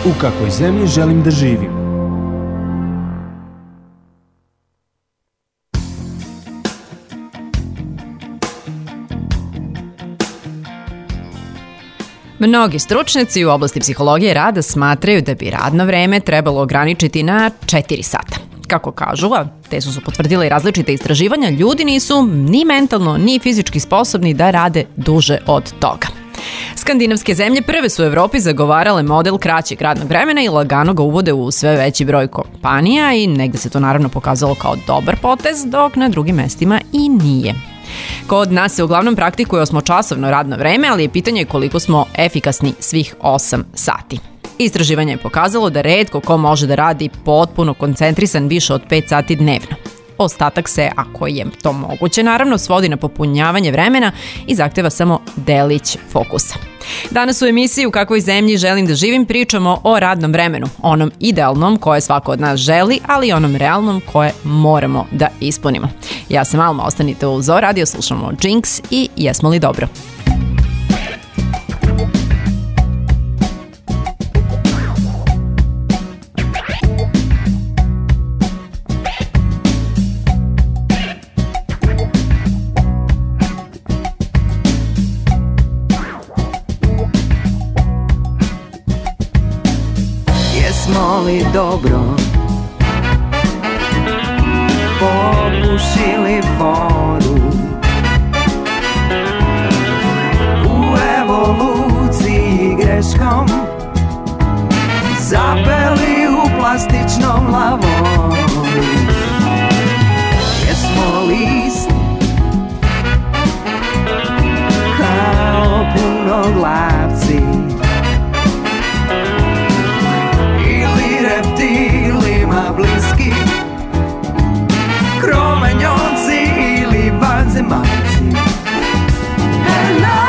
U kakvoj zemlji želim da živim? Mnogi stručnjaci u oblasti psihologije rada smatraju da bi radno vreme trebalo ograničiti na 4 sata. Kako kažu, a te su potvrdile i različite istraživanja, ljudi nisu ni mentalno ni fizički sposobni da rade duže od toga. Skandinavske zemlje prve su u Evropi zagovarale model kraćeg radnog vremena i lagano ga uvode u sve veći broj kompanija i negde se to naravno pokazalo kao dobar potez, dok na drugim mestima i nije. Kod nas se uglavnom praktikuje 8-časovno radno vreme, ali je pitanje koliko smo efikasni svih 8 sati. Istraživanje je pokazalo da retko ko može da radi potpuno koncentrisan više od 5 sati dnevno. Ostatak se, ako je to moguće, naravno svodi na popunjavanje vremena i zahteva samo delić fokusa. Danas u emisiji U kakvoj zemlji želim da živim pričamo o radnom vremenu, onom idealnom koje svako od nas želi, ali i onom realnom koje moramo da ispunimo. Ja sam Alma, ostanite u Zoo Radio, slušamo Jinx i Jesmo li dobro? Li dobro popušili foru u evoluciji greškom zapeli u plastičnom lavoru. Jesmo list kao punoglavci reptilima bliski, kromenjonci ili vanzemaljci. Hello,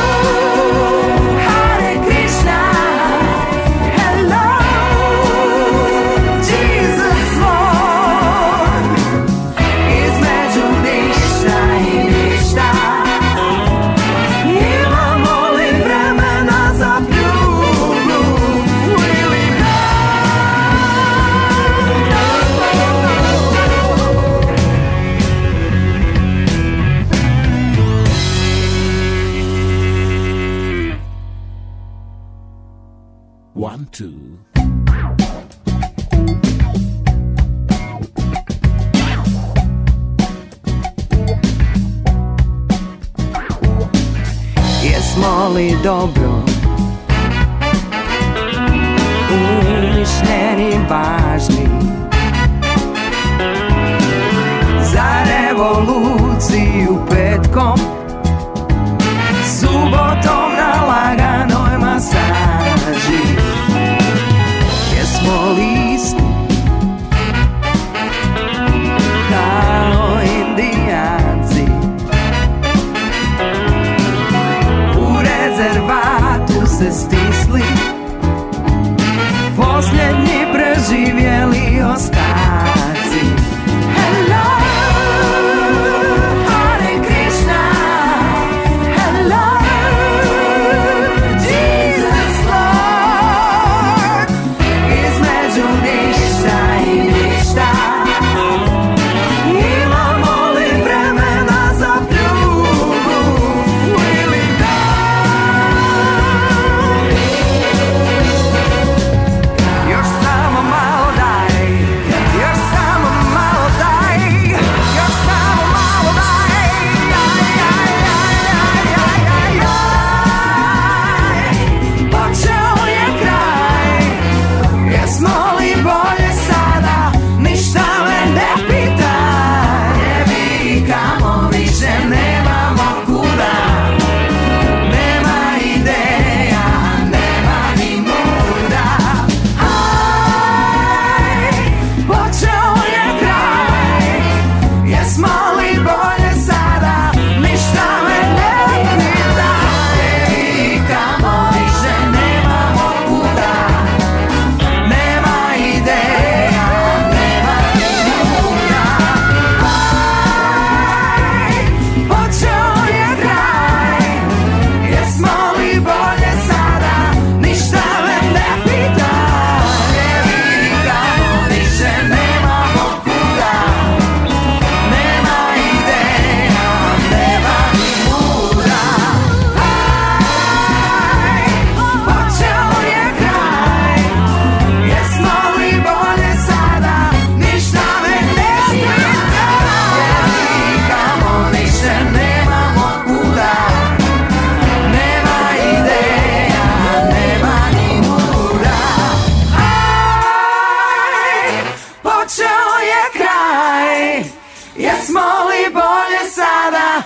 Hare Krishna. Hello, Jesus Lord. Između ništa i ništa imamo li vremena za pljugu ili ne? 1, 2. Jesmo li dobro umišljeni, važni za revoluciju petkom, subotom na laganoj masaži? Jesmo li isti kao Indijanci u rezervatu se stisli posljednji preživjeli ostaci? Hello,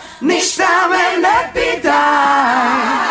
ništa me ne pitaj.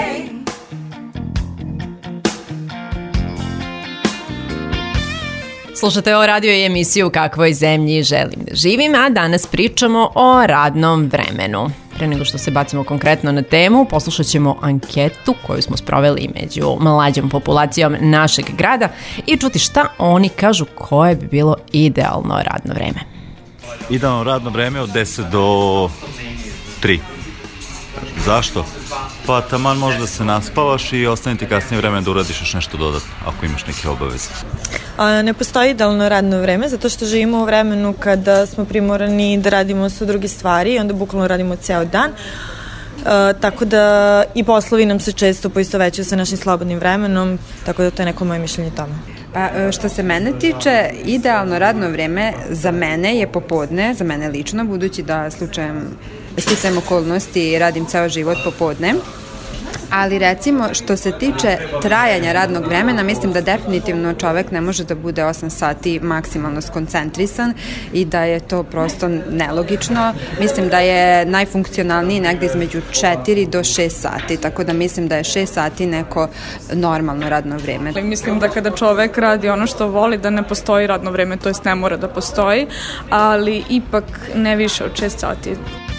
Slušate o radio i emisiju Kakvoj zemlji želim da živim, a danas pričamo o radnom vremenu. Pre nego što se bacimo konkretno na temu, poslušat ćemo anketu koju smo sproveli među mlađom populacijom našeg grada i čuti šta oni kažu koje bi bilo idealno radno vreme. Idealno radno vreme od 10 do 3. Zašto? Pa taman možda se naspavaš i ostane ti kasnije vreme da uradiš još nešto dodatno, ako imaš neke obaveze. Ne postoji idealno radno vreme, zato što živimo u vremenu kada smo primorani da radimo sve druge stvari i onda bukvalno radimo ceo dan. Tako da i poslovi nam se često poistovećuju sa našim slobodnim vremenom, tako da to je neko moje mišljenje tome. Pa, što se mene tiče, idealno radno vreme za mene je popodne, za mene lično, budući da sticajem okolnosti i radim ceo život popodne. Ali recimo što se tiče trajanja radnog vremena, mislim da definitivno čovek ne može da bude 8 sati maksimalno skoncentrisan i da je to prosto nelogično. Mislim da je najfunkcionalniji negde između 4 do 6 sati, tako da mislim da je 6 sati neko normalno radno vreme. Mislim da kada čovek radi ono što voli, da ne postoji radno vreme, to jest ne mora da postoji, ali ipak ne više od 6 sati.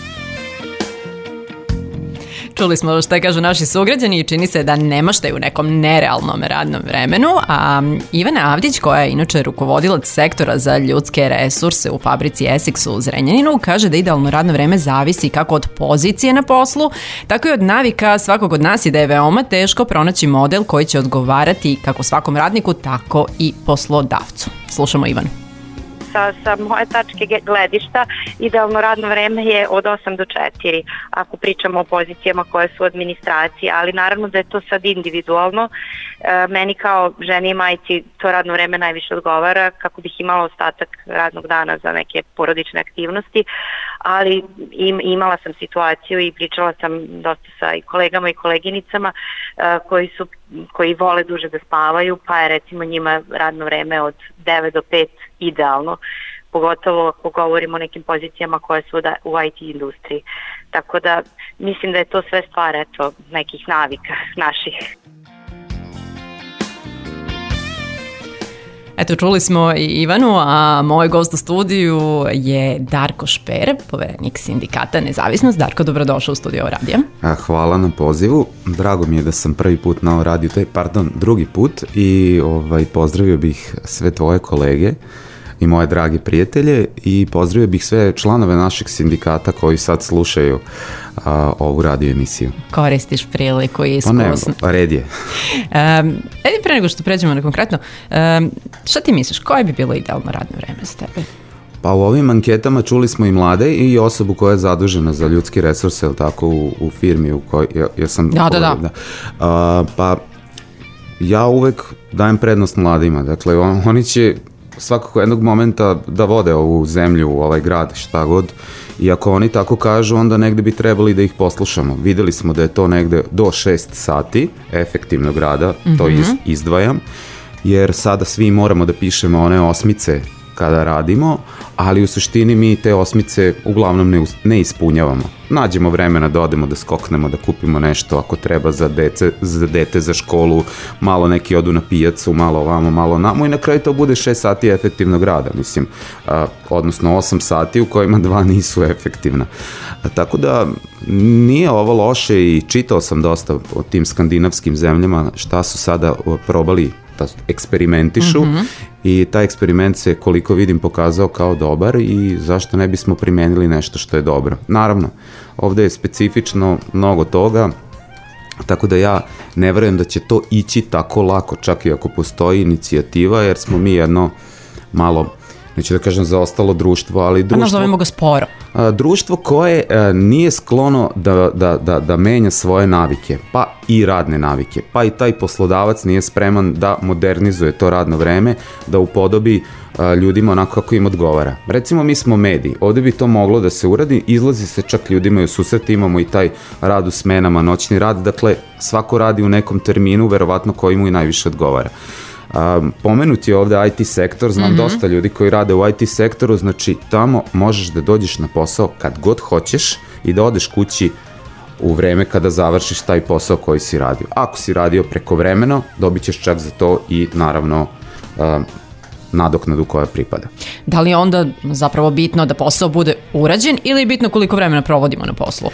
Čuli smo šta kažu naši sugrađani i čini se da ne maštaju u nekom nerealnom radnom vremenu, a Ivana Avdić, koja je inače rukovodilac sektora za ljudske resurse u fabrici Essex u Zrenjaninu, kaže da idealno radno vreme zavisi kako od pozicije na poslu, tako i od navika svakog od nas i da je veoma teško pronaći model koji će odgovarati kako svakom radniku, tako i poslodavcu. Slušamo Ivanu. Sa moje tačke gledišta idealno radno vreme je od 8 do 4 ako pričamo o pozicijama koje su u administraciji, ali naravno da je to sad individualno. Meni kao ženi i majci to radno vreme najviše odgovara kako bih imala ostatak radnog dana za neke porodične aktivnosti, ali imala sam situaciju i pričala sam dosta sa i kolegama i koleginicama koji vole duže da spavaju, pa je recimo njima radno vreme od 9 do 5 idealno, pogotovo ako govorimo o nekim pozicijama koje su u IT industriji. Tako da mislim da je to sve stvar nekih navika naših. Eto, čuli smo i Ivanu, a moj gost u studiju je Darko Šper, poverenik sindikata Nezavisnost. Darko, dobrodošao u studio radija. Hvala na pozivu. Drago mi je da sam prvi put na radiju, drugi put i pozdravio bih sve tvoje kolege i moje drage prijatelje i pozdravio bih sve članove našeg sindikata koji sad slušaju ovu radio emisiju. Koristiš priliku i iskusno. Pa ne, red je. Pre nego što pređemo na konkretno, šta ti misliš, koje bi bilo idealno radno vreme za tebe? Pa u ovim anketama čuli smo i mlade i osobu koja je zadužena za ljudske resurse, ili tako, u firmi u kojoj ja sam... Da. Pa ja uvek dajem prednost mladima, dakle oni će svakako jednog momenta da vode ovu zemlju, ovaj grad, šta god, i ako oni tako kažu, onda negde bi trebali da ih poslušamo. Videli smo da je to negde do 6 sati efektivnog rada, to izdvajam, jer sada svi moramo da pišemo one osmice kada radimo, ali u suštini mi te osmice uglavnom ne ispunjavamo. Nađemo vremena da odemo da skoknemo, da kupimo nešto ako treba za dete, za školu, malo neki odu na pijacu, malo ovamo, malo namo i na kraju to bude 6 sati efektivnog rada, mislim, odnosno 8 sati u kojima 2 nisu efektivna. Tako da nije ovo loše i čitao sam dosta o tim skandinavskim zemljama šta su sada probali da eksperimentišu i taj eksperiment se, koliko vidim, pokazao kao dobar i zašto ne bismo primenili nešto što je dobro. Naravno, ovde je specifično mnogo toga, tako da ja ne verujem da će to ići tako lako, čak i ako postoji inicijativa, jer smo mi jedno malo, neću da kažem zaostalo društvo, ali društvo... nazovemo ga sporo. Društvo koje nije sklono da menja svoje navike, pa i radne navike, pa i taj poslodavac nije spreman da modernizuje to radno vreme, da upodobi ljudima onako kako im odgovara. Recimo, mi smo mediji, ovde bi to moglo da se uradi, izlazi se čak ljudima i u susret, imamo i taj rad u smenama, noćni rad, dakle svako radi u nekom terminu, verovatno koji mu i najviše odgovara. Pomenut je ovde IT sektor, znam dosta ljudi koji rade u IT sektoru, znači tamo možeš da dođeš na posao kad god hoćeš i da odeš kući u vreme kada završiš taj posao koji si radio. Ako si radio prekovremeno, dobit ćeš čak za to i naravno nadoknadu koja pripada. Da li je onda zapravo bitno da posao bude urađen ili je bitno koliko vremena provodimo na poslu?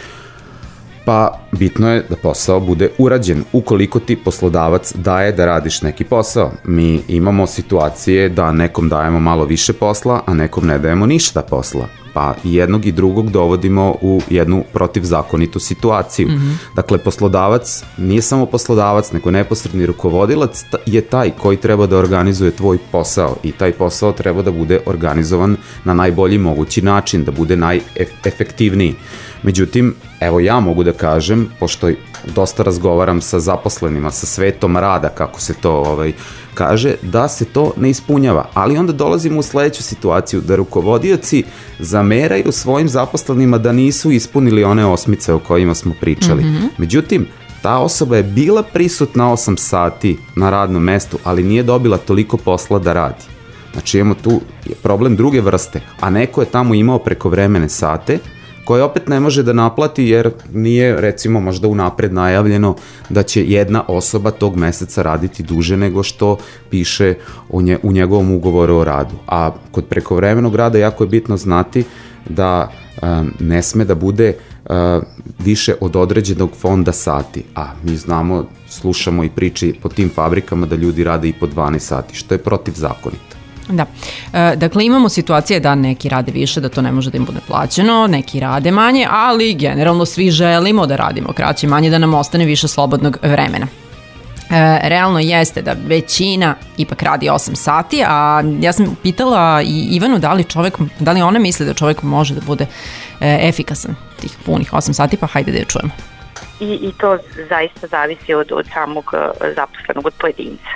Pa bitno je da posao bude urađen. Ukoliko ti poslodavac daje da radiš neki posao, mi imamo situacije da nekom dajemo malo više posla, a nekom ne dajemo ništa posla. Pa i jednog i drugog dovodimo u jednu protivzakonitu situaciju. Dakle, poslodavac nije samo poslodavac, nego neposredni rukovodilac je taj koji treba da organizuje tvoj posao i taj posao treba da bude organizovan na najbolji mogući način, da bude najefektivniji. Međutim, evo ja mogu da kažem, pošto dosta razgovaram sa zaposlenima, sa svetom rada, kako se to kaže, da se to ne ispunjava. Ali onda dolazimo u sledeću situaciju, da rukovodioci zameraju svojim zaposlenima da nisu ispunili one osmice o kojima smo pričali. Međutim, ta osoba je bila prisutna 8 sati na radnom mestu, ali nije dobila toliko posla da radi. Znači imamo tu problem druge vrste, a neko je tamo imao prekovremene sate, koje opet ne može da naplati jer nije recimo možda unapred najavljeno da će jedna osoba tog meseca raditi duže nego što piše u njegovom ugovoru o radu. A kod prekovremenog rada jako je bitno znati da ne sme da bude više od određenog fonda sati. A mi znamo, slušamo i priče po tim fabrikama da ljudi rade i po 12 sati, što je protivzakonito. Da. Dakle, imamo situacije da neki rade više, da to ne može da im bude plaćeno, neki rade manje, ali generalno svi želimo da radimo kraće, manje, da nam ostane više slobodnog vremena. Realno jeste da većina ipak radi 8 sati, a ja sam pitala i Ivanu da li ona misli da čovjek može da bude efikasan tih punih 8 sati, pa hajde da je čujemo. I to zaista zavisi od samog zaposlenog, od pojedinca.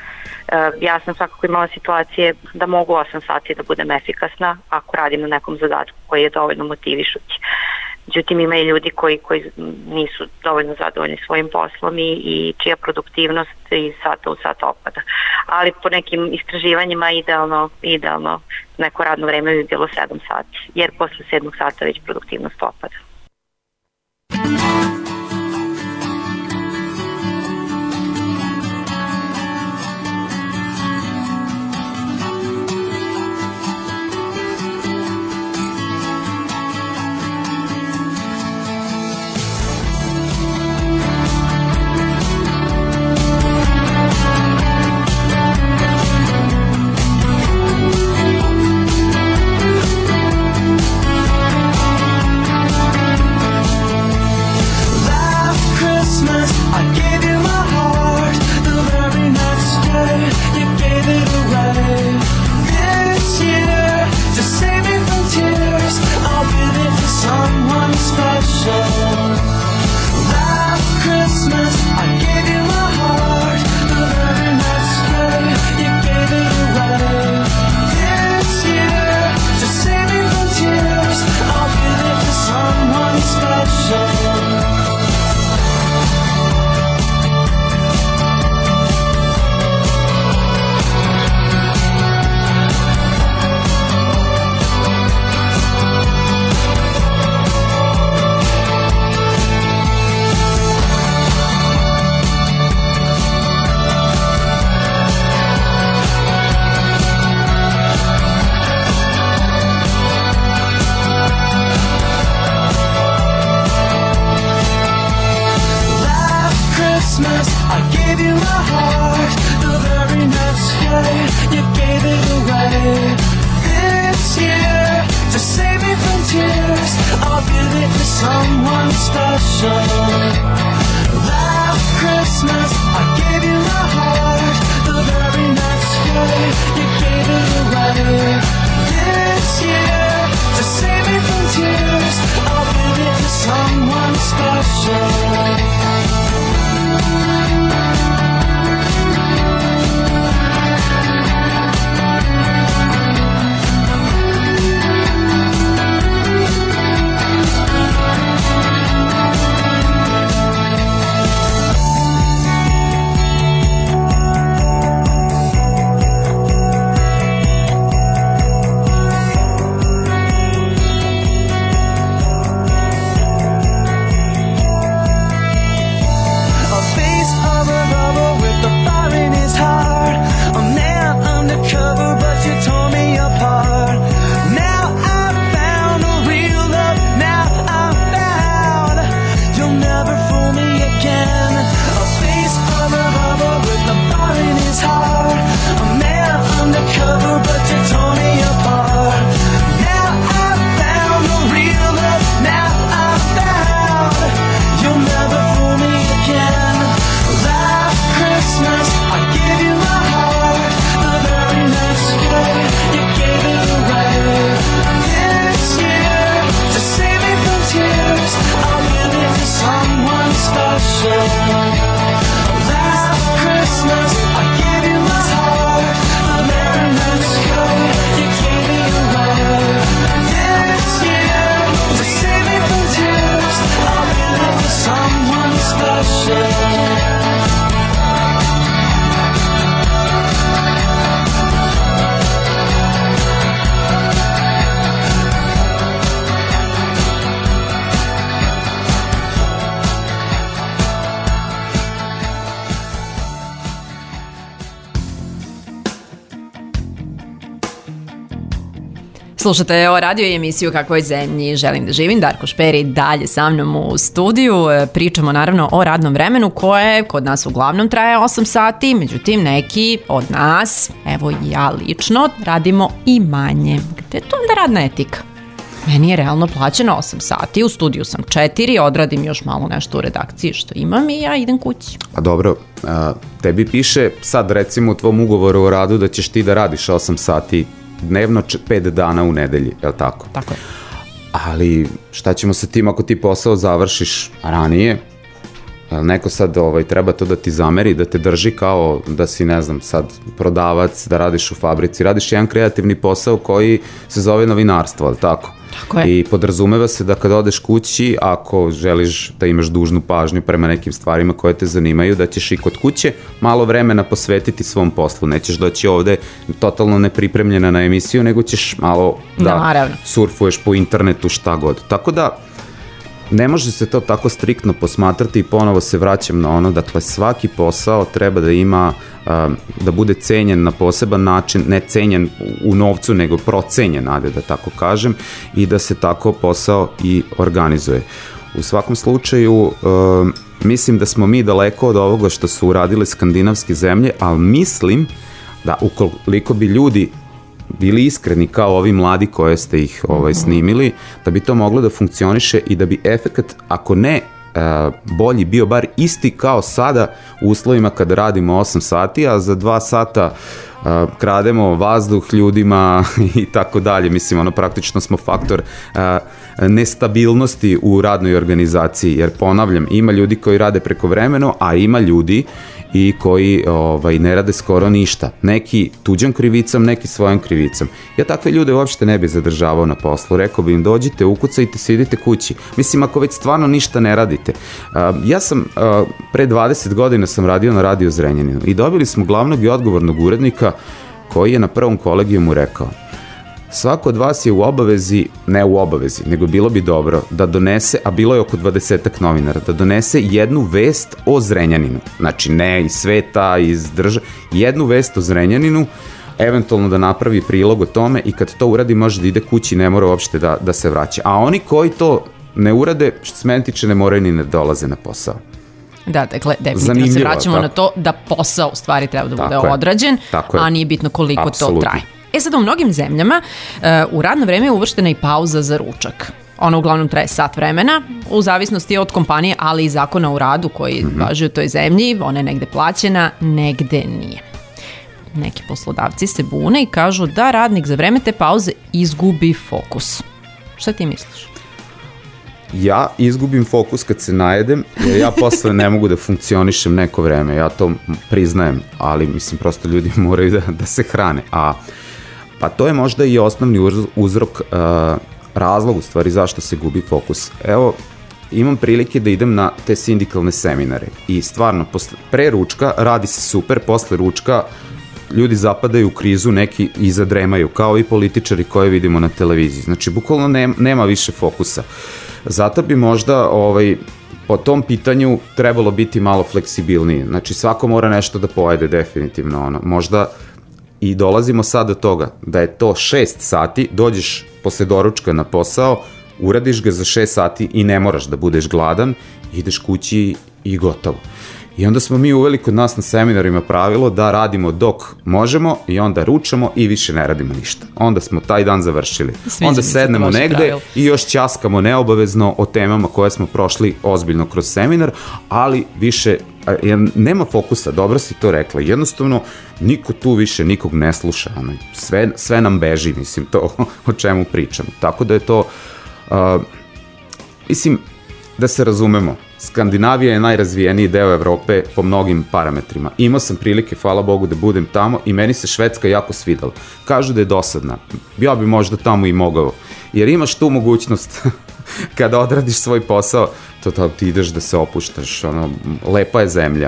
Ja sam svakako imala situacije da mogu 8 sati da budem efikasna ako radim na nekom zadatku koji je dovoljno motivišući. Međutim, ima i ljudi koji nisu dovoljno zadovoljni svojim poslom i čija produktivnost iz sata u sat opada. Ali po nekim istraživanjima idealno neko radno vreme bi bilo 7 sati, jer posle 7 sata već produktivnost opada. Slušate o radio i emisiju Kakvoj zemlji želim da živim. Darko Šperi dalje sa mnom u studiju. Pričamo naravno o radnom vremenu koje kod nas uglavnom traje 8 sati, međutim neki od nas, evo i ja lično, radimo i manje. Gde je to onda radna etika? Meni je realno plaćeno 8 sati, u studiju sam 4, odradim još malo nešto u redakciji što imam i ja idem kući. A dobro, tebi piše sad recimo u tvom ugovoru o radu da ćeš ti da radiš 8 sati dnevno 5 dana u nedelji, je li tako? Tako je. Ali šta ćemo sa tim ako ti posao završiš ranije? Neko sad treba to da ti zameri, da te drži kao da si, ne znam, sad prodavac, da radiš u fabrici, radiš jedan kreativni posao koji se zove novinarstvo, ali tako? Tako je. I podrazumeva se da kad odeš kući, ako želiš da imaš dužnu pažnju prema nekim stvarima koje te zanimaju, da ćeš i kod kuće malo vremena posvetiti svom poslu. Nećeš doći ovde totalno nepripremljena na emisiju, nego ćeš malo da surfuješ po internetu, šta god. Tako da, ne može se to tako striktno posmatrati i ponovo se vraćam na ono, dakle svaki posao treba da ima, da bude cenjen na poseban način, ne cenjen u novcu nego procenjen, ajde da tako kažem, i da se tako posao i organizuje. U svakom slučaju mislim da smo mi daleko od ovoga što su uradile skandinavske zemlje, ali mislim da ukoliko bi ljudi bili iskreni kao ovi mladi koje ste ih snimili, da bi to moglo da funkcioniše i da bi efekat, ako ne bolji, bio bar isti kao sada u uslovima kada radimo 8 sati, a za 2 sata krademo vazduh ljudima i tako dalje. Mislim, ono, praktično smo faktor nestabilnosti u radnoj organizaciji, jer ponavljam, ima ljudi koji rade prekovremeno, a ima ljudi i koji ne rade skoro ništa. Neki tuđom krivicom, neki svojom krivicom. Ja takve ljude uopšte ne bi zadržavao na poslu. Rekao bi im, dođite, ukucajte se, idite kući. Mislim, ako već stvarno ništa ne radite. Ja sam, pre 20 godina sam radio na Radio Zrenjaninu i dobili smo glavnog i odgovornog urednika koji je na prvom kolegijumu rekao: svako od vas je u obavezi, ne u obavezi, nego bilo bi dobro da donese, a bilo je oko 20-ak novinara, da donese jednu vest o Zrenjaninu. Znači ne iz sveta, iz države, jednu vest o Zrenjaninu, eventualno da napravi prilog o tome i kad to uradi može da ide kući, ne mora uopšte da se vraća. A oni koji to ne urade, što se mene tiče, ne moraju ni ne dolaze na posao. Da, dakle, definitivno se vraćamo na to da posao u stvari treba da bude odrađen, a nije bitno koliko to traje. Sad, u mnogim zemljama u radno vreme je uvrštena i pauza za ručak. Ona uglavnom traje sat vremena, u zavisnosti od kompanije, ali i zakona u radu koji važi u toj zemlji. Ona je negde plaćena, negde nije. Neki poslodavci se bune i kažu da radnik za vreme te pauze izgubi fokus. Šta ti misliš? Ja izgubim fokus kad se najedem, jer ja posle ne mogu da funkcionišem neko vreme. Ja to priznajem, ali mislim prosto ljudi moraju da se hrane. Pa to je možda i osnovni uzrok, razlog u stvari zašto se gubi fokus. Evo, imam prilike da idem na te sindikalne seminare i stvarno, pre ručka radi se super, posle ručka ljudi zapadaju u krizu, neki i zadremaju, kao i političari koje vidimo na televiziji. Znači, bukvalno nema više fokusa. Zato bi možda po tom pitanju trebalo biti malo fleksibilnije. Znači, svako mora nešto da pojede, definitivno. Možda i dolazimo sad do toga da je to 6 sati, dođeš posle doručka na posao, uradiš ga za 6 sati i ne moraš da budeš gladan, ideš kući i gotovo. I onda smo mi uveli kod nas na seminarima pravilo da radimo dok možemo i onda ručamo i više ne radimo ništa. Onda smo taj dan završili. Onda sednemo negde i još ćaskamo neobavezno o temama koje smo prošli ozbiljno kroz seminar, ali više nema fokusa, dobro si to rekla. Jednostavno, niko tu više nikog ne sluša. Sve nam beži, mislim, to o čemu pričamo. Tako da je to, mislim, da se razumemo, Skandinavija je najrazvijeniji deo Evrope po mnogim parametrima. Imao sam prilike, hvala Bogu, da budem tamo i meni se Švedska jako svidala. Kažu da je dosadna. Ja bi možda tamo i mogao. Jer imaš tu mogućnost kada odradiš svoj posao, to ti ideš da se opuštaš, lepa je zemlja.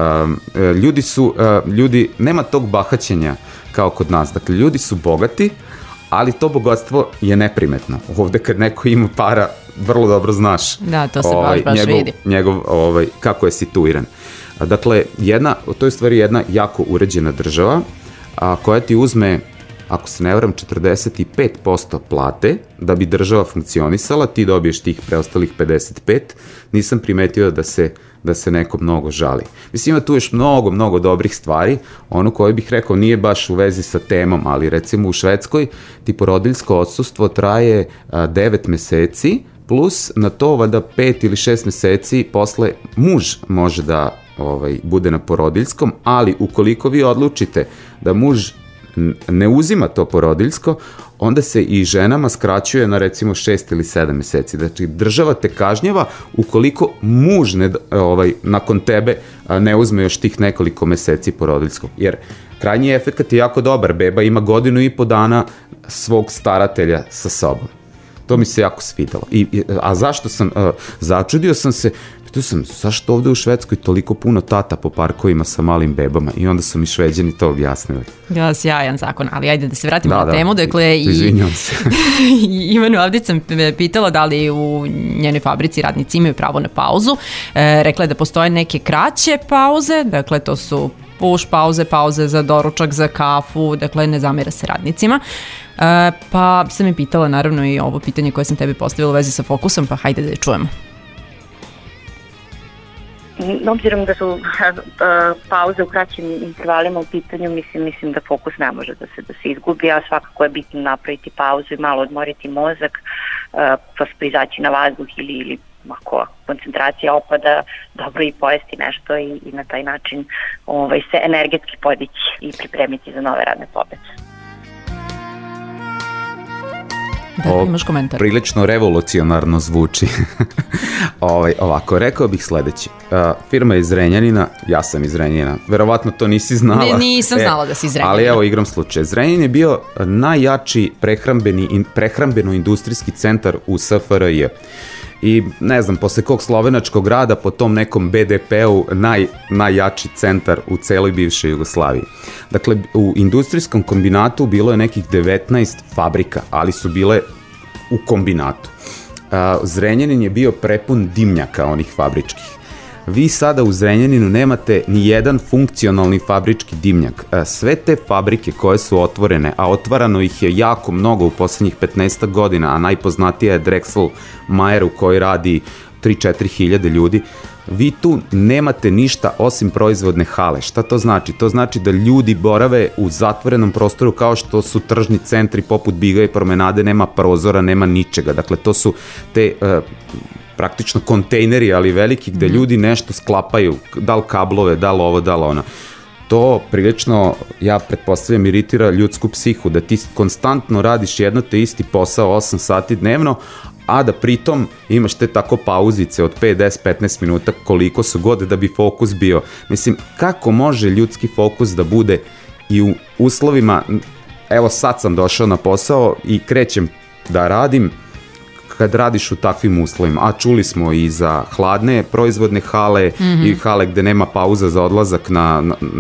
Ljudi, nema tog bahaćenja kao kod nas. Dakle, ljudi su bogati, ali to bogatstvo je neprimetno. Ovde kad neko ima para, vrlo dobro znaš. Da, to se baš vidi. Njegov, kako je situiran. Dakle, to je stvari jedna jako uređena država, koja ti uzme ako se ne varam, 45% plate da bi država funkcionisala, ti dobiješ tih preostalih 55%, nisam primetio da se neko mnogo žali. Mislim, ima tu još mnogo dobrih stvari, ono koje bih rekao nije baš u vezi sa temom, ali recimo u Švedskoj ti porodiljsko odsustvo traje 9 meseci, plus na to valjda 5 ili 6 meseci posle muž može da bude na porodiljskom, ali ukoliko vi odlučite da muž ne uzima to porodiljsko, onda se i ženama skraćuje na recimo 6 ili 7 meseci. Znači, država te kažnjava ukoliko muž nakon tebe ne uzme još tih nekoliko meseci porodiljskog. Jer krajnji efekt je jako dobar. Beba ima 1.5 godina svog staratelja sa sobom. To mi se jako svidalo. A zašto sam, začudio sam se, pitao sam, zašto ovde u Švedskoj toliko puno tata po parkovima sa malim bebama? I onda su mi Šveđani to objasnili. Ja, sjajan zakon, ali ajde da se vratimo na temu. Dakle, izvinjam se. Ivanu Avdić sam pitala da li u njenoj fabrici radnici imaju pravo na pauzu. Rekla je da postoje neke kraće pauze, dakle to su push pauze za doručak, za kafu, dakle ne zamera se radnicima. Pa sam je pitala naravno i ovo pitanje koje sam tebi postavila u vezi sa fokusom, pa hajde da je čujemo. Obzirom da su pauze u kraćim intervalima u pitanju, mislim da fokus ne može da se izgubi, a svakako je bitno napraviti pauzu i malo odmoriti mozak, pa izaći na vazduh ili ako koncentracija opada, dobro i pojesti nešto i na taj način se energetski podići i pripremiti za nove radne pobede. Da, imaš komentar. Prilično revolucionarno zvuči. Ovako, rekao bih sledeće. Firma je iz Zrenjanina, ja sam iz Zrenjanina. Verovatno to nisi znala. Nisam znala da si iz Zrenjanina. Ali evo, igram slučaj. Zrenjanin je bio najjači prehrambeno-industrijski centar u SFRJ. I ne znam, posle kog slovenačkog grada po tom nekom BDP-u najjači centar u celoj bivšoj Jugoslaviji. Dakle, u industrijskom kombinatu bilo je nekih 19 fabrika, ali su bile u kombinatu. Zrenjanin je bio prepun dimnjaka onih fabričkih. Vi sada u Zrenjaninu nemate ni jedan funkcionalni fabrički dimnjak. Sve te fabrike koje su otvorene, a otvarano ih je jako mnogo u poslednjih 15 godina, a najpoznatija je Drexel Mayer u kojoj radi 3-4 hiljade ljudi, vi tu nemate ništa osim proizvodne hale. Šta to znači? To znači da ljudi borave u zatvorenom prostoru kao što su tržni centri poput Biga i Promenade, nema prozora, nema ničega. Dakle, to su te praktično kontejneri, ali veliki, gde ljudi nešto sklapaju, da li kablove, da li ovo, da li ono. To prilično, ja pretpostavljam, iritira ljudsku psihu, da ti konstantno radiš jedno te isti posao 8 sati dnevno, a da pritom imaš te tako pauzice od 5, 10, 15 minuta, koliko su god da bi fokus bio. Mislim, kako može ljudski fokus da bude i u uslovima, evo sad sam došao na posao i krećem da radim, kad radiš u takvim uslovima, a čuli smo i za hladne proizvodne hale i hale gde nema pauza za odlazak na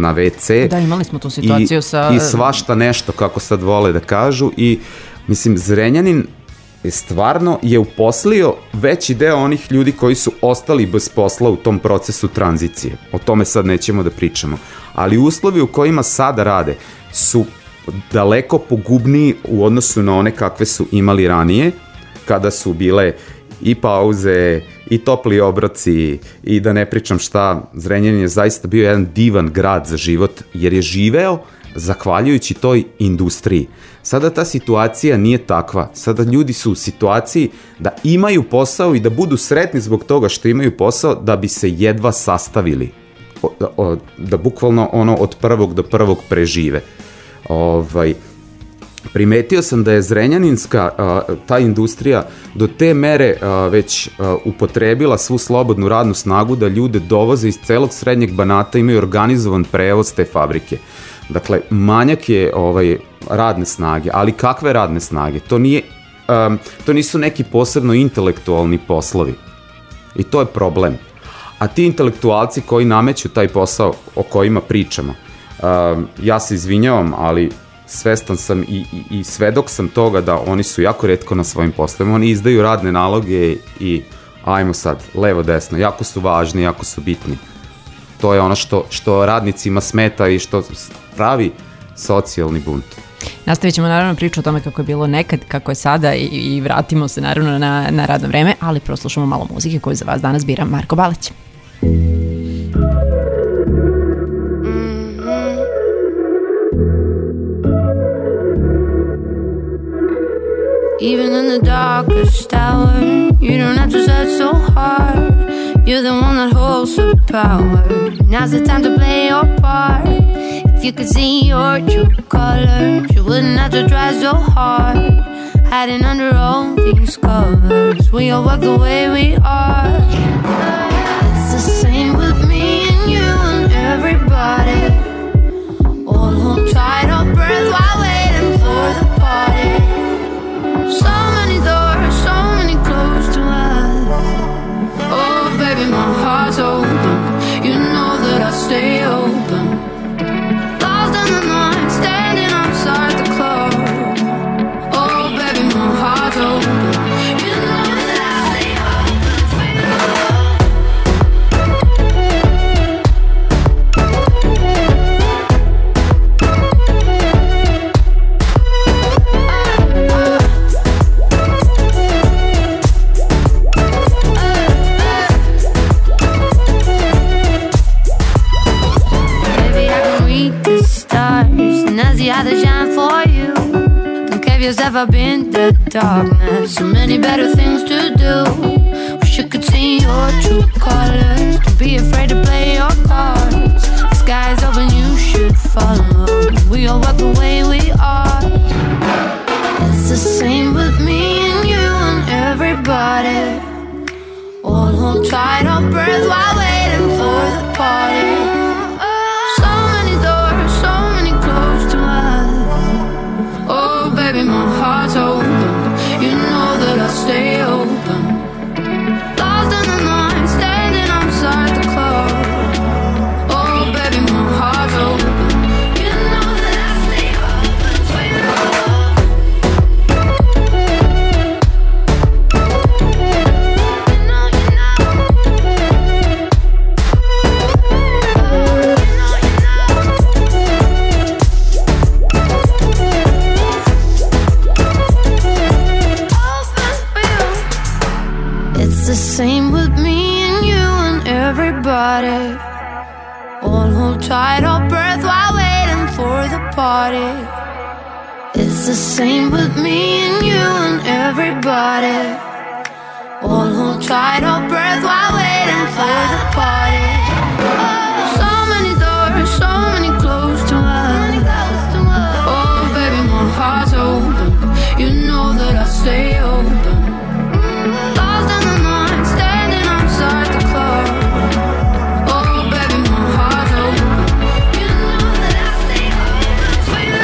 WC. Da, imali smo tu situaciju i svašta nešto, kako sad vole da kažu, i mislim, Zrenjanin stvarno je uposlio veći deo onih ljudi koji su ostali bez posla u tom procesu tranzicije. O tome sad nećemo da pričamo. Ali uslovi u kojima sada rade su daleko pogubniji u odnosu na one kakve su imali ranije, kada su bile i pauze, i topli obroci, i da ne pričam šta. Zrenjanin je zaista bio jedan divan grad za život, jer je živeo zahvaljujući toj industriji. Sada ta situacija nije takva. Sada ljudi su u situaciji da imaju posao i da budu sretni zbog toga što imaju posao, da bi se jedva sastavili. Da bukvalno od prvog do prvog prežive. Primetio sam da je zrenjaninska ta industrija do te mere već upotrebila svu slobodnu radnu snagu da ljude dovoze iz celog srednjeg Banata, imaju organizovan prevoz te fabrike. Dakle, manjak je radne snage, ali kakve radne snage? To nisu neki posebno intelektualni poslovi. I to je problem. A ti intelektualci koji nameću taj posao o kojima pričamo, ja se izvinjavam, ali svestan sam i svedok sam toga da oni su jako retko na svojim poslovima. Oni izdaju radne naloge i ajmo sad, levo, desno, jako su važni, jako su bitni. To je ono što radnicima smeta i što pravi socijalni bunt. Nastavit ćemo naravno priču o tome kako je bilo nekad, kako je sada i vratimo se naravno na radno vreme, ali proslušamo malo muzike koju za vas danas bira Marko Baleć. Even in the darkest hour, you don't have to search so hard. You're the one that holds the power. Now's the time to play your part. If you could see your true colors, you wouldn't have to try so hard. Hiding under all these covers, we all walk the way we are. It's the same with me and you and everybody. All hold tight our breath while waiting for the party. So many doors, so many closed to us. Oh baby, my heart's open. You know that I stay open. Lost in the night, standing outside the club. Oh baby, my heart's open. You know that I stay open for you. How to shine for you. Don't care if you've ever been the darkness. So many better things to do. Wish you could see your true colors. Don't be afraid to play your cards. The sky's open, you should follow. We all walk the way we are. It's the same with me and you and everybody. All hold tight our breath while waiting for the party. Baby, my heart's open. You know that I stay open. Lost in the night, standing outside the club. Oh, baby, my heart's open. You know that I stay open for same with me and you and everybody. All hold tight our breath while waiting for the party. It's the same with me and you and everybody. All hold tight our breath while waiting for the party. So many doors, so many closed to us. Oh baby, my heart's open. You know that I stay open. Lost in the night, standing outside the club. Oh baby, my heart's open. You know that I stay open for you.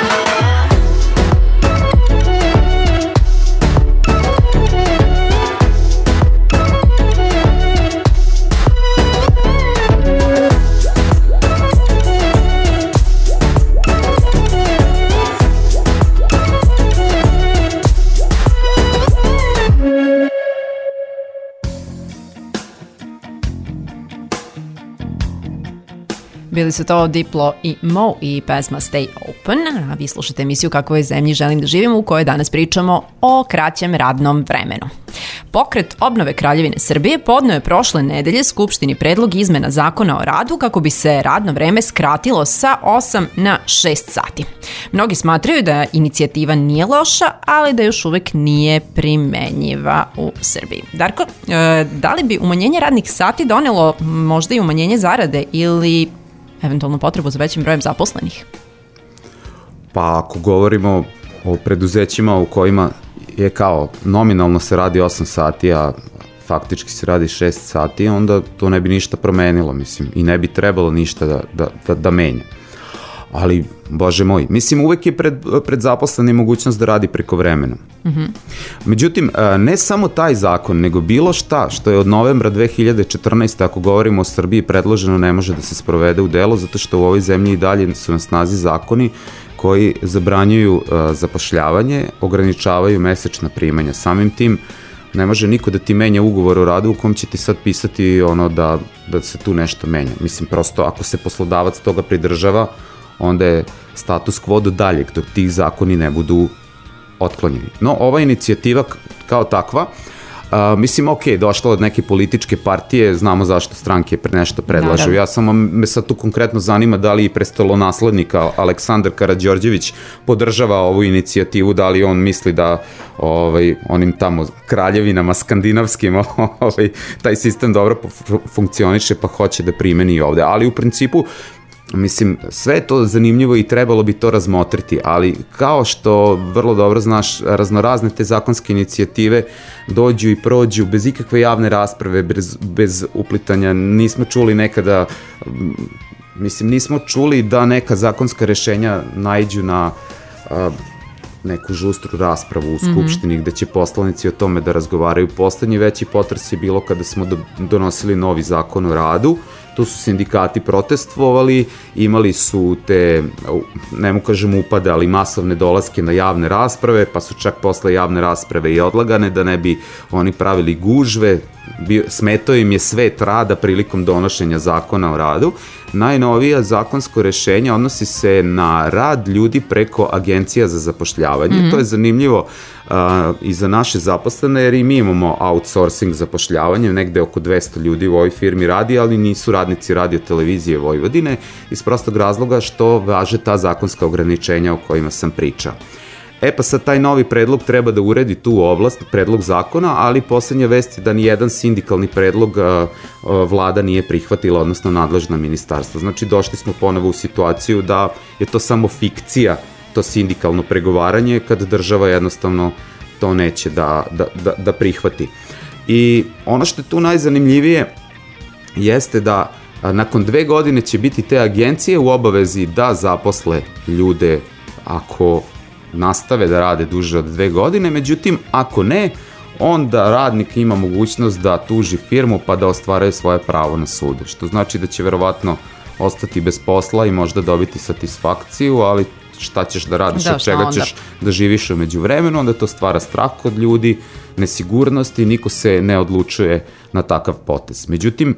Bili su to Diplo i Mo i pesma Stay Open, a vi slušate emisiju Kakvoj zemlji želim da živim, u kojoj danas pričamo o kraćem radnom vremenu. Pokret obnove Kraljevine Srbije podneo je prošle nedelje Skupštini predlog izmena zakona o radu kako bi se radno vreme skratilo sa 8 na 6 sati. Mnogi smatraju da inicijativa nije loša, ali da još uvek nije primenjiva u Srbiji. Darko, da li bi umanjenje radnih sati donelo možda i umanjenje zarade ili eventualno potrebu za većim brojem zaposlenih? Pa ako govorimo o preduzećima u kojima je kao nominalno se radi 8 sati, a faktički se radi 6 sati, onda to ne bi ništa promenilo, mislim, i ne bi trebalo ništa da menja. Ali, bože moj, mislim, uvek je pred zaposlenim mogućnost da radi preko vremena. Međutim, ne samo taj zakon, nego bilo šta što je od novembra 2014. ako govorimo o Srbiji predloženo, ne može da se sprovede u delo, zato što u ovoj zemlji i dalje su na snazi zakoni koji zabranjuju zapošljavanje, ograničavaju mesečna primanja. Samim tim ne može niko da ti menja ugovor o radu u kom će ti sad pisati ono da se tu nešto menja. Mislim, prosto ako se poslodavac toga pridržava, onda je status quo do daljeg, dok tih zakoni ne budu otklonjeni. No, ova inicijativa kao takva, mislim, ok, došla od neke političke partije, znamo zašto stranke nešto predlažu. Naravno. Ja samo me sad tu konkretno zanima da li i prestolonaslednik Aleksandar Karađorđević podržava ovu inicijativu, da li on misli da onim tamo kraljevinama skandinavskim taj sistem dobro funkcioniše pa hoće da primeni i ovde. Ali u principu, mislim, sve je to zanimljivo i trebalo bi to razmotriti, ali kao što vrlo dobro znaš, raznorazne te zakonske inicijative dođu i prođu bez ikakve javne rasprave, bez uplitanja. Nismo čuli nekada, nismo čuli da neka zakonska rešenja naiđu na neku žustru raspravu u Skupštini gde će poslanici o tome da razgovaraju. Poslednji veći potres je bilo kada smo donosili novi zakon o radu. Tu su sindikati protestvovali, imali su te, ne mu kažem upade, ali masovne dolaske na javne rasprave, pa su čak posle javne rasprave i odlagane da ne bi oni pravili gužve. Smetao im je svet rada prilikom donošenja zakona o radu. Najnovija zakonsko rešenje odnosi se na rad ljudi preko agencija za zapošljavanje. To je zanimljivo i za naše zaposlene, jer i mi imamo outsourcing zapošljavanje, negde oko 200 ljudi u ovoj firmi radi, ali nisu radnici Radio televizije Vojvodine, iz prostog razloga što važe ta zakonska ograničenja o kojima sam pričao. Pa sad taj novi predlog treba da uredi tu oblast, predlog zakona, ali poslednja vest je da nijedan sindikalni predlog vlada nije prihvatila, odnosno nadležna ministarstva. Znači došli smo ponovo u situaciju da je to samo fikcija, to sindikalno pregovaranje, kad država jednostavno to neće da prihvati. I ono što je tu najzanimljivije jeste da nakon 2 godine će biti te agencije u obavezi da zaposle ljude ako nastave da rade duže od 2 godine, međutim, ako ne, onda radnik ima mogućnost da tuži firmu pa da ostvaraju svoje pravo na sudu, što znači da će verovatno ostati bez posla i možda dobiti satisfakciju, ali šta ćeš da radiš, od čega ćeš da živiš umeđu vremenu, onda to stvara strah kod ljudi, nesigurnost i niko se ne odlučuje na takav potez. Međutim,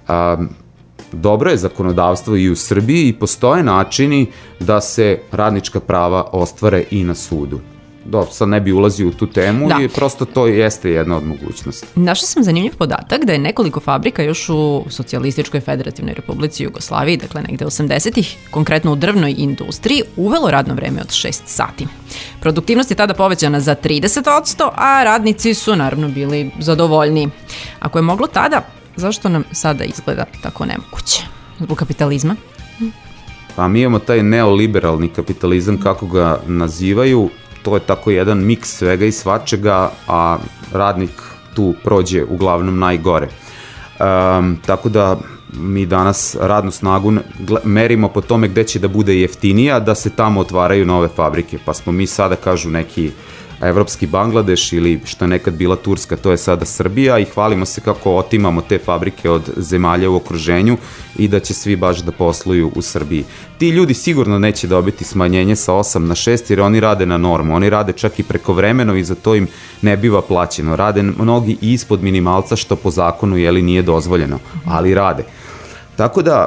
dobro je zakonodavstvo i u Srbiji i postoje načini da se radnička prava ostvare i na sudu. Sad ne bi ulazio u tu temu i prosto to jeste jedna od mogućnosti. Našla sam zanimljiv podatak da je nekoliko fabrika još u Socijalističkoj federativnoj republici Jugoslaviji, dakle negde 80-ih, konkretno u drvnoj industriji, uvelo radno vreme od 6 sati. Produktivnost je tada povećana za 30%, a radnici su naravno bili zadovoljniji. Ako je moglo tada, zašto nam sada izgleda tako nemoguće? Zbog kapitalizma? Pa mi imamo taj neoliberalni kapitalizam, kako ga nazivaju. To je tako jedan miks svega i svačega, a radnik tu prođe uglavnom najgore. Tako da mi danas radnu snagu merimo po tome gde će da bude jeftinija, da se tamo otvaraju nove fabrike. Pa smo mi sada, kažu neki, evropski Bangladeš ili što je nekad bila Turska, to je sada Srbija i hvalimo se kako otimamo te fabrike od zemalja u okruženju i da će svi baš da posluju u Srbiji. Ti ljudi sigurno neće dobiti smanjenje sa 8 na 6 jer oni rade na normu, oni rade čak i prekovremeno i za to im ne biva plaćeno. Rade mnogi ispod minimalca što po zakonu nije dozvoljeno, ali rade. Tako da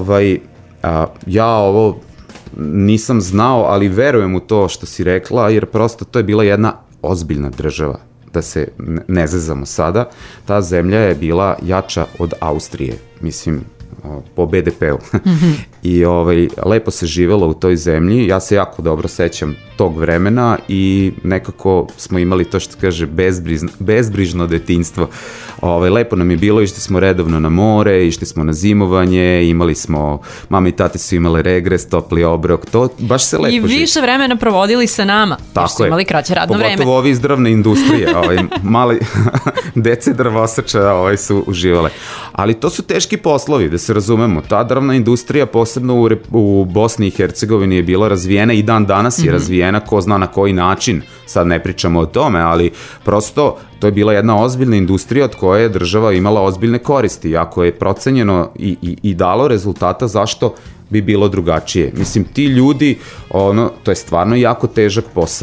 ja ovo nisam znao, ali verujem u to što si rekla, jer prosto to je bila jedna ozbiljna država, da se ne zezamo sada. Ta zemlja je bila jača od Austrije, mislim, po BDP-u. I lepo se živelo u toj zemlji, ja se jako dobro sećam tog vremena i nekako smo imali to što kaže bezbrižno detinjstvo. Lepo nam je bilo, išli smo redovno na more, išli smo na zimovanje, imali smo, mama i tate su imale regres, topli obrok, to baš se lepo živi. I više vremena provodili sa nama, jer su imali kraće radno vreme. Pogotovo ovi iz drvne industrije, mali dece drvosača su uživale. Ali to su teški poslovi, da se razumemo. Ta drvna industrija, posebno u Bosni i Hercegovini, je bila razvijena i dan danas je razvijena, ko zna na koji način, sad ne pričamo o tome, ali prosto to je bila jedna ozbiljna industrija od koje je država imala ozbiljne koristi. Ako je procenjeno i dalo rezultata, zašto bi bilo drugačije? Mislim, ti ljudi, to je stvarno jako težak posao.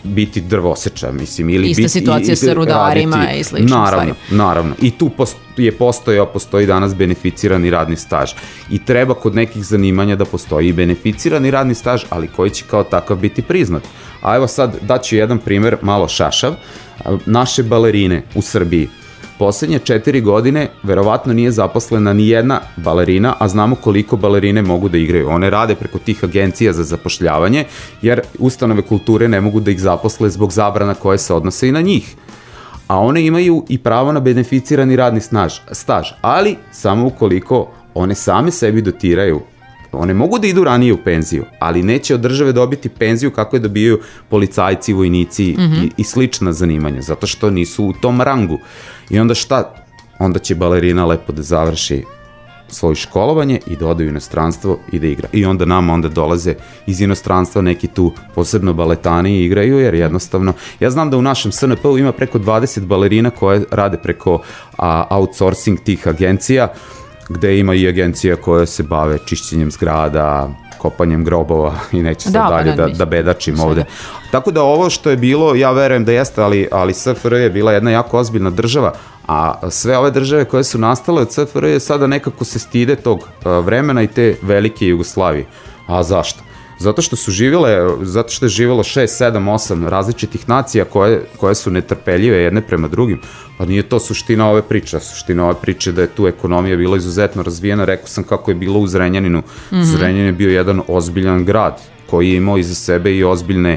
biti drvoseča, mislim, ili ista situacija sa rudarima i sličnim stvarima. Naravno. I tu postoji danas beneficirani radni staž. I treba kod nekih zanimanja da postoji i beneficirani radni staž, ali koji će kao takav biti priznat. A evo sad daću jedan primer malo šašav. Naše balerine u Srbiji poslednje 4 godine verovatno nije zaposlena ni jedna balerina, a znamo koliko balerine mogu da igraju. One rade preko tih agencija za zapošljavanje, jer ustanove kulture ne mogu da ih zaposle zbog zabrana koje se odnose i na njih. A one imaju i pravo na beneficirani radni staž, ali samo ukoliko one same sebi dotiraju. One mogu da idu ranije u penziju, ali neće od države dobiti penziju kako je dobijaju policajci, vojnici i slična zanimanja, zato što nisu u tom rangu. I onda šta? Onda će balerina lepo da završi svoje školovanje i da ode u inostranstvo i da igra. I onda nama dolaze iz inostranstva neki tu posebno baletani i igraju, jer jednostavno, ja znam da u našem SNP-u ima preko 20 balerina koje rade preko outsourcing tih agencija, gde ima i agencija koje se bave čišćenjem zgrada, kopanjem grobova i neće sad dalje da bedačim ovde. Tako da ovo što je bilo, ja verujem da jeste, ali SFRJ je bila jedna jako ozbiljna država, a sve ove države koje su nastale od SFRJ sada nekako se stide tog vremena i te velike Jugoslavije. A zašto? Zato što je živjelo 6, 7, 8 različitih nacija koje su netrpeljive jedne prema drugim. Pa nije to suština ove priče. Suština ove priče da je tu ekonomija bila izuzetno razvijena. Rekao sam kako je bilo u Zrenjaninu. Zrenjanin je bio jedan ozbiljan grad koji je imao iza sebe i ozbiljne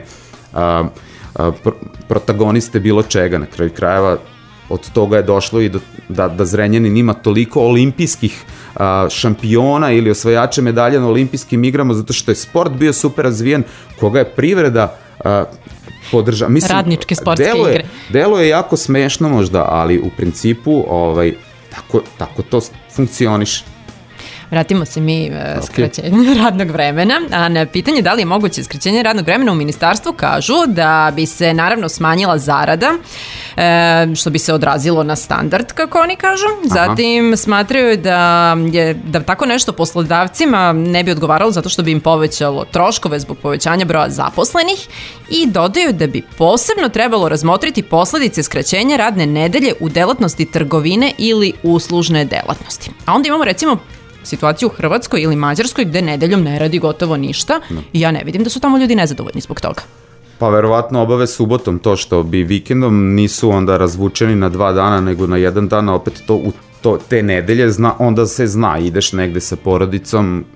protagoniste bilo čega. Na kraju krajeva od toga je došlo i da Zrenjanin ima toliko olimpijskih šampiona ili osvajača medalja na olimpijskim igrama, zato što je sport bio super razvijen, koga je privreda podržava. Radničke sportske igre. Delo je jako smešno možda, ali u principu tako to funkcioniše. Vratimo se mi skraćenju radnog vremena, a na pitanje da li je moguće skraćenje radnog vremena u ministarstvu kažu da bi se naravno smanjila zarada, što bi se odrazilo na standard, kako oni kažu. Zatim smatraju da tako nešto poslodavcima ne bi odgovaralo zato što bi im povećalo troškove zbog povećanja broja zaposlenih i dodaju da bi posebno trebalo razmotriti posledice skraćenja radne nedelje u delatnosti trgovine ili uslužne delatnosti. A onda imamo recimo situaciju u Hrvatskoj ili Mađarskoj gde nedeljom ne radi gotovo ništa i ja ne vidim da su tamo ljudi nezadovoljni zbog toga. Pa verovatno obave subotom to što bi vikendom nisu onda razvučeni na 2 dana nego na 1 dan, a opet te nedelje onda se zna, ideš negde sa porodicom,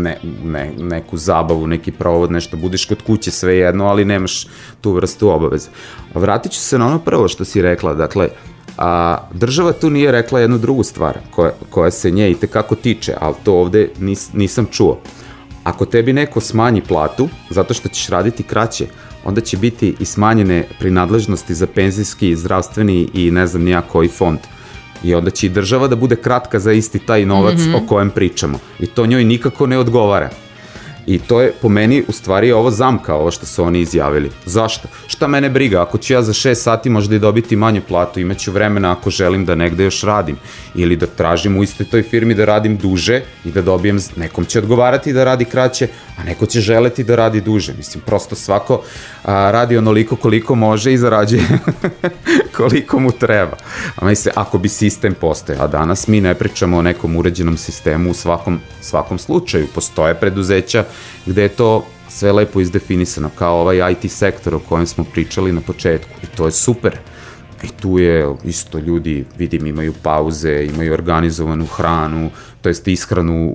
neku zabavu, neki provod, nešto, budiš kod kuće sve jedno, ali nemaš tu vrstu obaveza. Vratit ću se na ono prvo što si rekla, dakle, a država tu nije rekla jednu drugu stvar koja se nje i tekako tiče, ali to ovde nisam čuo. Ako tebi neko smanji platu zato što ćeš raditi kraće, onda će biti i smanjene prinadležnosti za penzijski, zdravstveni i ne znam nija koji fond. I onda će i država da bude kratka za isti taj novac o kojem pričamo. I to njoj nikako ne odgovara. I to je po meni u stvari ovo zamka, ovo što su oni izjavili. Zašto? Šta mene briga? Ako ću ja za 6 sati možda i dobiti manju platu, imaću vremena ako želim da negde još radim. Ili da tražim u istoj toj firmi da radim duže i da dobijem, nekom će odgovarati da radi kraće, a neko će želeti da radi duže. Mislim, prosto svako radi onoliko koliko može i zarađuje koliko mu treba. A mislim, ako bi sistem postoje, a danas mi ne pričamo o nekom uređenom sistemu u svakom slučaju. Postoje preduzeća gde je to sve lepo izdefinisano, kao ovaj IT sektor o kojem smo pričali na početku. I to je super. I tu je isto ljudi, vidim, imaju pauze, imaju organizovanu hranu, to jest ishranu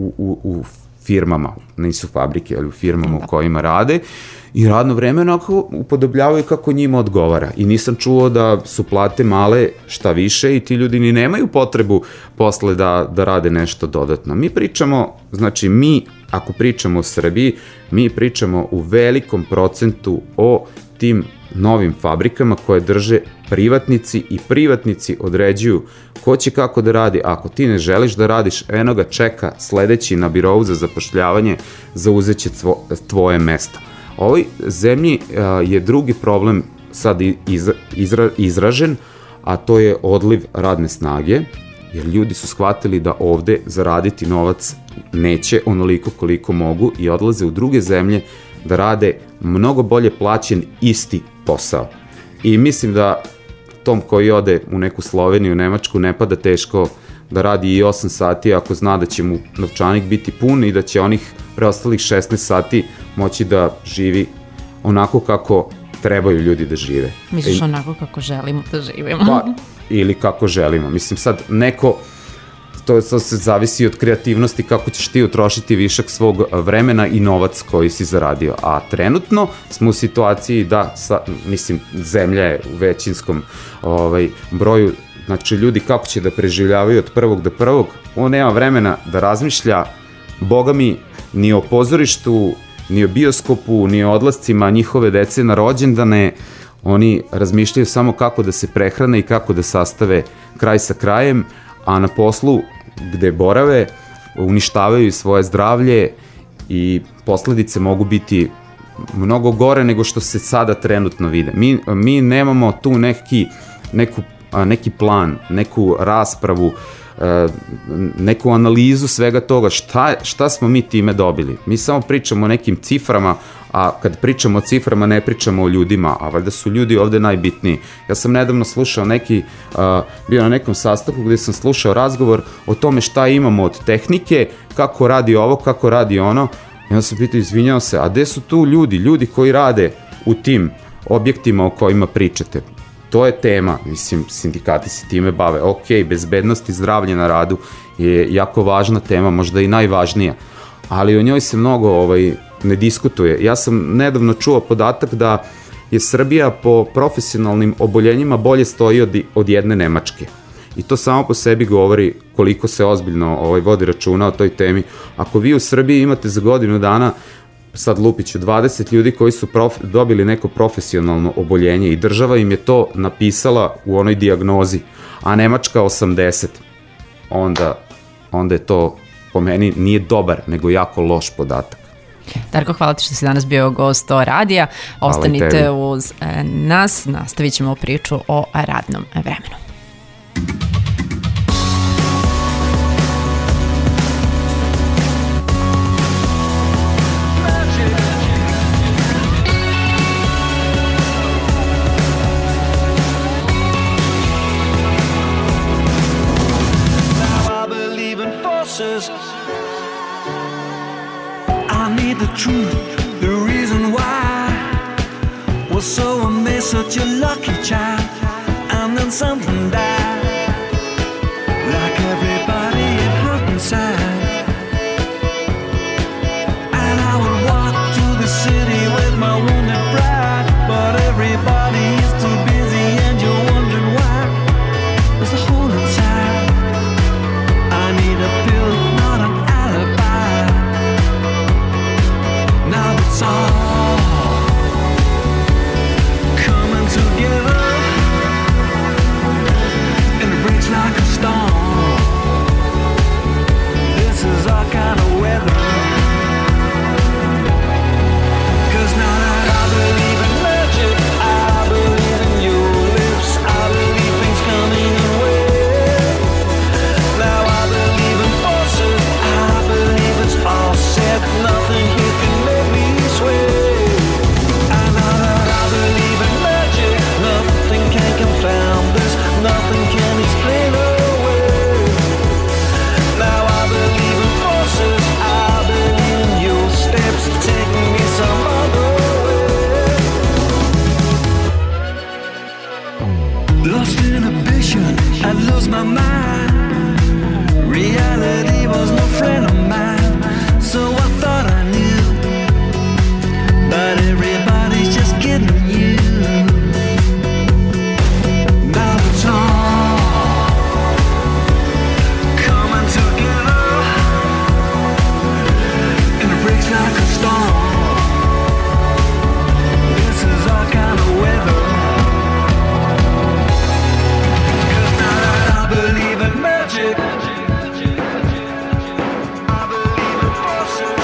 u firmama, nisu fabrike, ali u firmama u kojima rade. I radno vreme onako upodobljavaju kako njima odgovara. I nisam čuo da su plate male, šta više, i ti ljudi ni nemaju potrebu posle da rade nešto dodatno. Mi pričamo, znači ako pričamo o Srbiji, mi pričamo u velikom procentu o tim novim fabrikama koje drže privatnici i privatnici određuju ko će kako da radi. Ako ti ne želiš da radiš, eno ga čeka sledeći na birovu za zapošljavanje, zauzeće tvoje mesto. Ovoj zemlji je drugi problem sad izražen, a to je odliv radne snage, jer ljudi su shvatili da ovde zaraditi novac neće onoliko koliko mogu i odlaze u druge zemlje da rade mnogo bolje plaćen isti posao. I mislim da tom koji ode u neku Sloveniju, Nemačku, ne pada teško da radi i 8 sati ako zna da će mu novčanik biti pun i da će onih preostalih 16 sati moći da živi onako kako trebaju ljudi da žive. Misliš onako kako želimo da živimo? Pa, ili kako želimo. Mislim, sad neko, to se zavisi od kreativnosti kako ćeš ti utrošiti višak svog vremena i novac koji si zaradio. A trenutno smo u situaciji da, mislim, zemlja je u većinskom broju, znači ljudi kako će da preživljavaju od prvog do prvog, on nema vremena da razmišlja, boga mi, ni o pozorištu, ni o bioskopu, ni o odlascima njihove dece na rođendane. Oni razmišljaju samo kako da se prehrane i kako da sastave kraj sa krajem, a na poslu gde borave uništavaju svoje zdravlje i posledice mogu biti mnogo gore nego što se sada trenutno vide. Mi nemamo tu neki plan, neku raspravu, neku analizu svega toga, šta smo mi time dobili. Mi samo pričamo o nekim ciframa, a kad pričamo o ciframa ne pričamo o ljudima, a valjda su ljudi ovde najbitniji. Ja sam nedavno slušao bio na nekom sastanku gde sam slušao razgovor o tome šta imamo od tehnike, kako radi ovo, kako radi ono, i onda sam pitao, izvinjao se, a gde su tu ljudi koji rade u tim objektima o kojima pričate? To je tema, mislim, sindikati se time bave. Ok, bezbednost i zdravlje na radu je jako važna tema, možda i najvažnija, ali o njoj se mnogo ne diskutuje. Ja sam nedavno čuo podatak da je Srbija po profesionalnim oboljenjima bolje stoji od jedne Nemačke. I to samo po sebi govori koliko se ozbiljno vodi računa o toj temi. Ako vi u Srbiji imate za godinu dana, sad lupiću, 20 ljudi koji su dobili neko profesionalno oboljenje i država im je to napisala u onoj dijagnozi, a Nemačka 80, onda je to po meni nije dobar, nego jako loš podatak. Darko, hvala ti što si danas bio gost o radija. Ostanite uz nas, nastavit ćemo priču o radnom vremenu. Truth, the reason why was so amazed, such a lucky child, and then something died. Like everybody, it hurt inside. And I would walk to the city with my wounded pride, but everybody is too busy, and you're wondering why. There's a hole inside. I need a pill, not an alibi. Now it's all coming together, and it breaks like a storm. This is our kind of weather. 'Cause now that I believe in magic, I believe in your lips, I believe things coming in waves. Now I believe in forces, I believe it's all set. Nothing here can make me sway. I know that I believe in magic. Nothing can confound this. Nothing can explain away. Now I believe in forces. I believe in your steps, taking me some other way. Lost inhibition, I lose my mind. Reality was no friend of mine, so I thought I knew, but everybody's just kidding you. Now it's all coming together, and it breaks like a storm. This is our kind of weather. 'Cause now that I believe in magic, I believe in forces.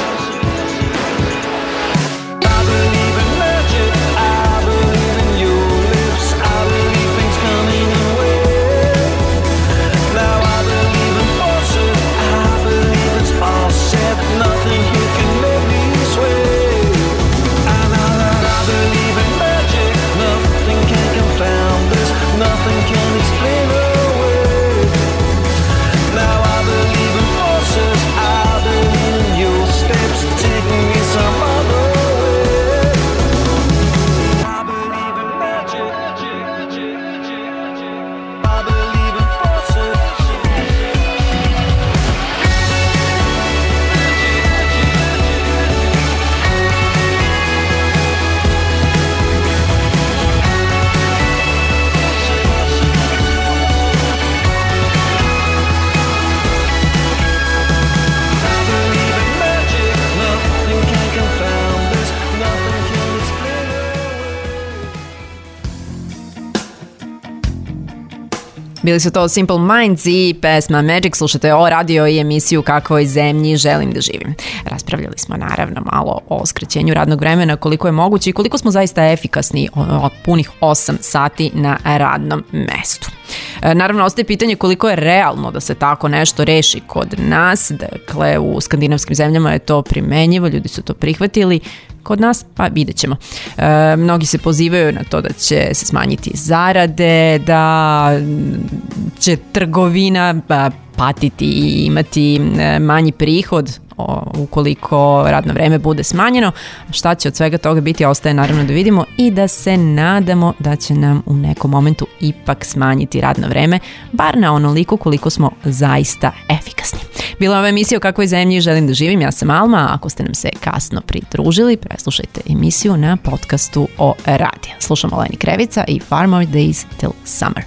Bili su to Simple Minds i pesma Magic. Slušate o radio i emisiju Kakvoj zemlji želim da živim. Raspravljali smo naravno malo o skraćenju radnog vremena, koliko je moguće i koliko smo zaista efikasni od punih 8 sati na radnom mestu. Naravno, ostaje pitanje koliko je realno da se tako nešto reši kod nas. Dakle, u skandinavskim zemljama je to primenjivo, ljudi su to prihvatili. Kod nas, pa vidjet ćemo. Mnogi se pozivaju na to da će se smanjiti zarade, da će trgovina patiti i imati manji prihod ukoliko radno vreme bude smanjeno. Šta će od svega toga biti, ostaje naravno da vidimo i da se nadamo da će nam u nekom momentu ipak smanjiti radno vreme, bar na onoliko koliko smo zaista efikasni. Bila je ova emisija o kakvoj zemlji želim da živim, ja sam Alma, ako ste nam se kasno pridružili, preslušajte emisiju na podcastu o radiju. Slušamo Leni Krevica i Far More Days Till Summer.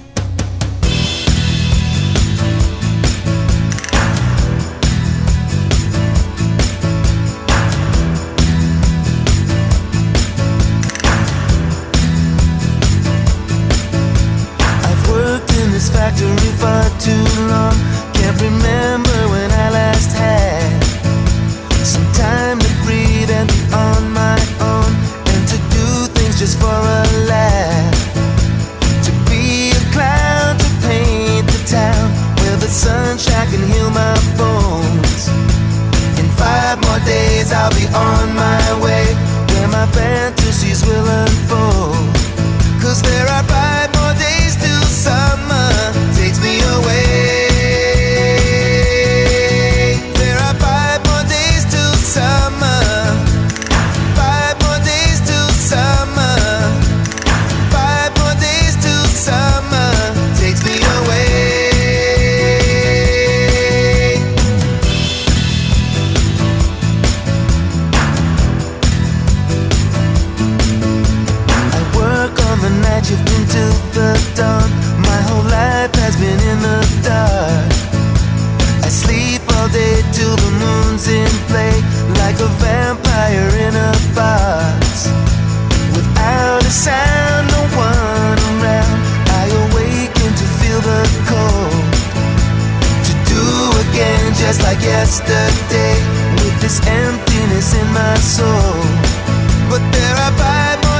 Factory for too long. Can't remember when I last had some time to breathe and be on my own, and to do things just for a laugh. To be a clown, to paint the town where the sunshine can heal my bones. In 5 more days I'll be on my way, where my fantasies will unfold. 'Cause there are 5 more days till summer takes me away. There are 5 more days till summer. 5 more days till summer. 5 more days till summer takes me away. I work on the night shift until the dawn. My whole life has been in the dark. I sleep all day till the moon's in play, like a vampire in a box. Without a sound, no one around, I awaken to feel the cold. To do again just like yesterday, with this emptiness in my soul. But there are 5 more